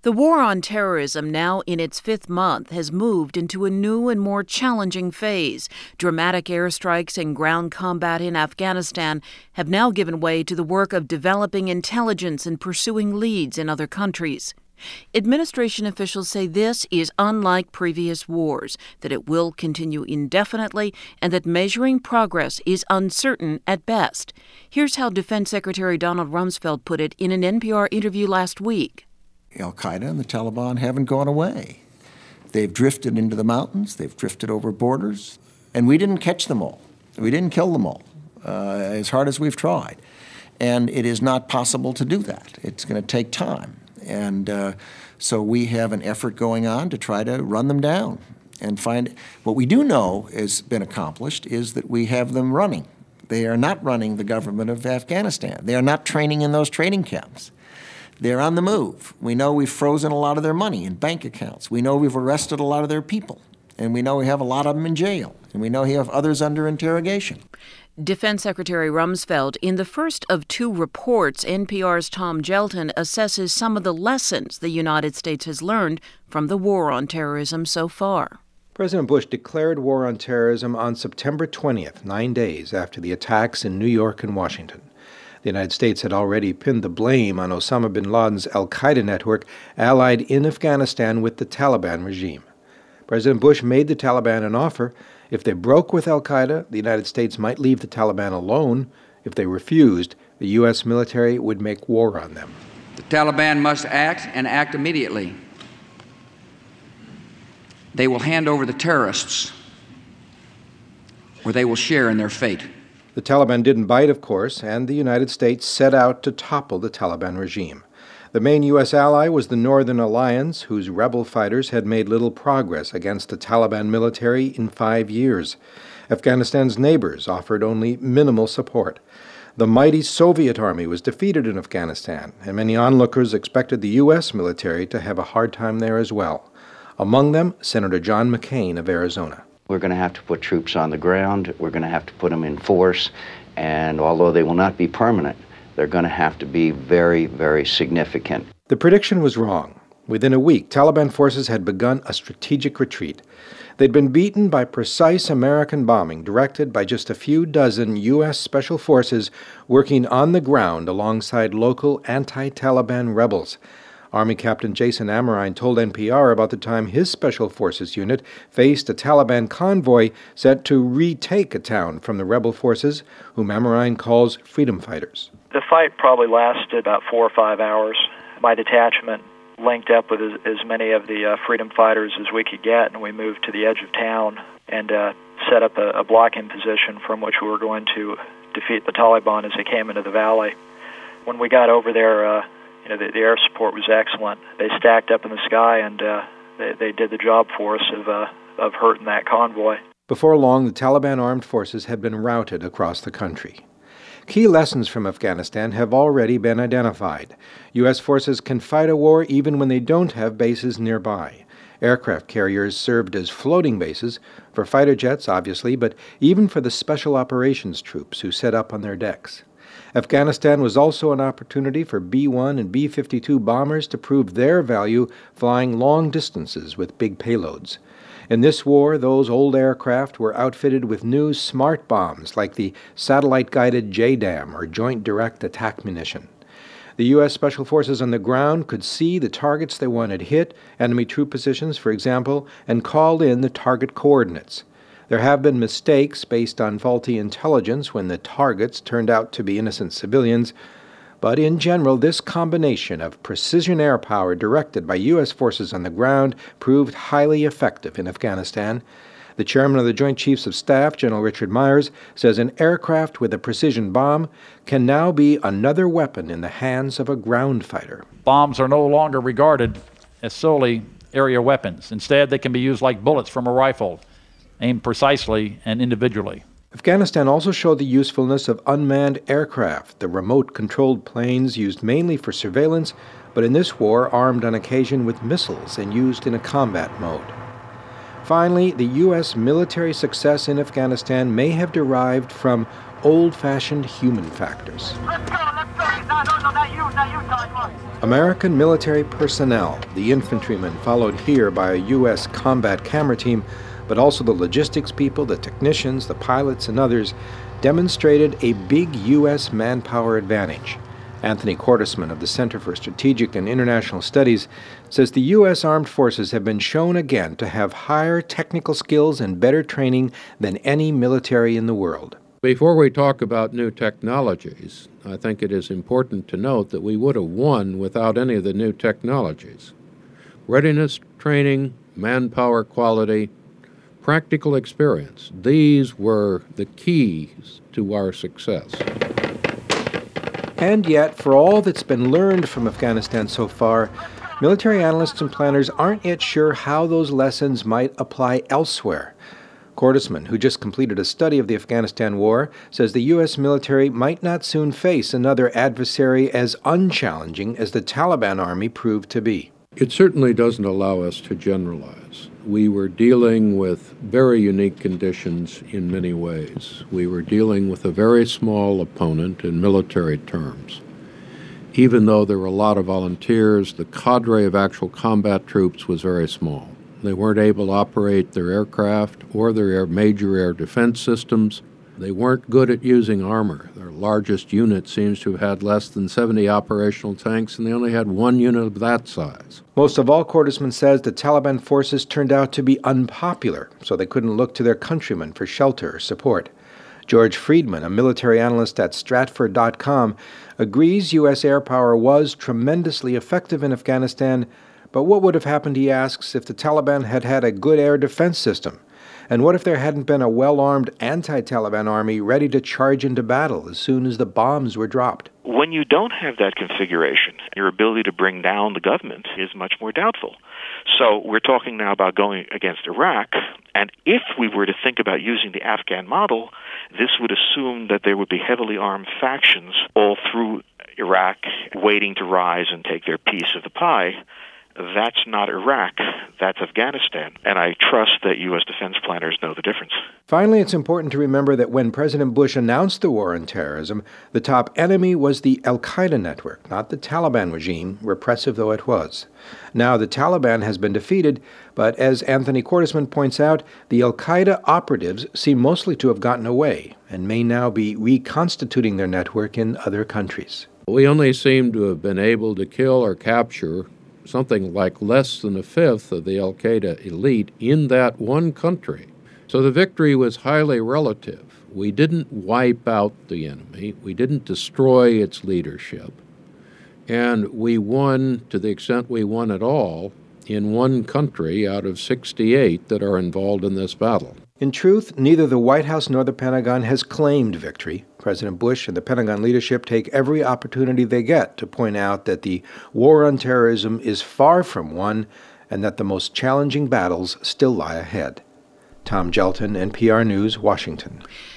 The war on terrorism, now in its fifth month, has moved into a new and more challenging phase. Dramatic airstrikes and ground combat in Afghanistan have now given way to the work of developing intelligence and pursuing leads in other countries. Administration officials say this is unlike previous wars, that it will continue indefinitely, and that measuring progress is uncertain at best. Here's how Defense Secretary Donald Rumsfeld put it in an NPR interview last week. Al-Qaeda and the Taliban haven't gone away. They've drifted into the mountains, they've drifted over borders, and we didn't catch them all. We didn't kill them all, as hard as we've tried. And it is not possible to do that. It's going to take time. And so we have an effort going on to try to run them down and find. What we do know has been accomplished is that we have them running. They are not running the government of Afghanistan. They are not training in those training camps. They're on the move. We know we've frozen a lot of their money in bank accounts. We know we've arrested a lot of their people. And we know we have a lot of them in jail. And we know we have others under interrogation. Defense Secretary Rumsfeld, in the first of two reports, NPR's Tom Gelton assesses some of the lessons the United States has learned from the war on terrorism so far. President Bush declared war on terrorism on September 20th, 9 days after the attacks in New York and Washington. The United States had already pinned the blame on Osama bin Laden's al-Qaeda network allied in Afghanistan with the Taliban regime. President Bush made the Taliban an offer. If they broke with al-Qaeda, the United States might leave the Taliban alone. If they refused, the U.S. military would make war on them. The Taliban must act, and act immediately. They will hand over the terrorists, or they will share in their fate. The Taliban didn't bite, of course, and the United States set out to topple the Taliban regime. The main U.S. ally was the Northern Alliance, whose rebel fighters had made little progress against the Taliban military in 5 years. Afghanistan's neighbors offered only minimal support. The mighty Soviet army was defeated in Afghanistan, and many onlookers expected the U.S. military to have a hard time there as well. Among them, Senator John McCain of Arizona. We're going to have to put troops on the ground. We're going to have to put them in force. And although they will not be permanent, they're going to have to be very, very significant. The prediction was wrong. Within a week, Taliban forces had begun a strategic retreat. They'd been beaten by precise American bombing directed by just a few dozen U.S. Special Forces working on the ground alongside local anti-Taliban rebels. Army Captain Jason Amrine told NPR about the time his Special Forces unit faced a Taliban convoy set to retake a town from the rebel forces, whom Amrine calls freedom fighters. The fight probably lasted about 4 or 5 hours. My detachment linked up with as many of the freedom fighters as we could get, and we moved to the edge of town and set up a blocking position from which we were going to defeat the Taliban as they came into the valley. When we got over there, the air support was excellent. They stacked up in the sky, and they did the job for us of hurting that convoy. Before long, the Taliban armed forces had been routed across the country. Key lessons from Afghanistan have already been identified. U.S. forces can fight a war even when they don't have bases nearby. Aircraft carriers served as floating bases, for fighter jets, obviously, but even for the special operations troops who set up on their decks. Afghanistan was also an opportunity for B-1 and B-52 bombers to prove their value flying long distances with big payloads. In this war, those old aircraft were outfitted with new smart bombs like the satellite-guided JDAM, or Joint Direct Attack Munition. The U.S. Special Forces on the ground could see the targets they wanted hit, enemy troop positions, for example, and called in the target coordinates. There have been mistakes based on faulty intelligence when the targets turned out to be innocent civilians, but in general, this combination of precision air power directed by U.S. forces on the ground proved highly effective in Afghanistan. The chairman of the Joint Chiefs of Staff, General Richard Myers, says an aircraft with a precision bomb can now be another weapon in the hands of a ground fighter. Bombs are no longer regarded as solely area weapons. Instead, they can be used like bullets from a rifle, aimed precisely and individually. Afghanistan also showed the usefulness of unmanned aircraft, the remote-controlled planes used mainly for surveillance, but in this war armed on occasion with missiles and used in a combat mode. Finally, the U.S. military success in Afghanistan may have derived from old-fashioned human factors. Let's go! American military personnel, the infantrymen followed here by a U.S. combat camera team, but also the logistics people, the technicians, the pilots, and others, demonstrated a big U.S. manpower advantage. Anthony Cordesman of the Center for Strategic and International Studies says the U.S. Armed Forces have been shown again to have higher technical skills and better training than any military in the world. Before we talk about new technologies, I think it is important to note that we would have won without any of the new technologies. Readiness, training, manpower quality, practical experience, these were the keys to our success. And yet, for all that's been learned from Afghanistan so far, military analysts and planners aren't yet sure how those lessons might apply elsewhere. Cordesman, who just completed a study of the Afghanistan war, says the U.S. military might not soon face another adversary as unchallenging as the Taliban army proved to be. It certainly doesn't allow us to generalize. We were dealing with very unique conditions in many ways. We were dealing with a very small opponent in military terms. Even though there were a lot of volunteers, the cadre of actual combat troops was very small. They weren't able to operate their aircraft or their major air defense systems. They weren't good at using armor. Their largest unit seems to have had less than 70 operational tanks, and they only had one unit of that size. Most of all, Cordesman says the Taliban forces turned out to be unpopular, so they couldn't look to their countrymen for shelter or support. George Friedman, a military analyst at Stratfor.com, agrees U.S. air power was tremendously effective in Afghanistan, but what would have happened, he asks, if the Taliban had had a good air defense system? And what if there hadn't been a well-armed anti-Taliban army ready to charge into battle as soon as the bombs were dropped? When you don't have that configuration, your ability to bring down the government is much more doubtful. So we're talking now about going against Iraq, and if we were to think about using the Afghan model, this would assume that there would be heavily armed factions all through Iraq waiting to rise and take their piece of the pie. That's not Iraq, that's Afghanistan, and I trust that U.S. defense planners know the difference. Finally, it's important to remember that when President Bush announced the war on terrorism, the top enemy was the al-Qaeda network, not the Taliban regime, repressive though it was. Now the Taliban has been defeated, but as Anthony Cordesman points out, the al-Qaeda operatives seem mostly to have gotten away and may now be reconstituting their network in other countries. We only seem to have been able to kill or capture something like less than a fifth of the al-Qaeda elite in that one country. So the victory was highly relative. We didn't wipe out the enemy. We didn't destroy its leadership. And we won, to the extent we won at all, in one country out of 68 that are involved in this battle. In truth, neither the White House nor the Pentagon has claimed victory. President Bush and the Pentagon leadership take every opportunity they get to point out that the war on terrorism is far from won and that the most challenging battles still lie ahead. Tom Gelton, NPR News, Washington.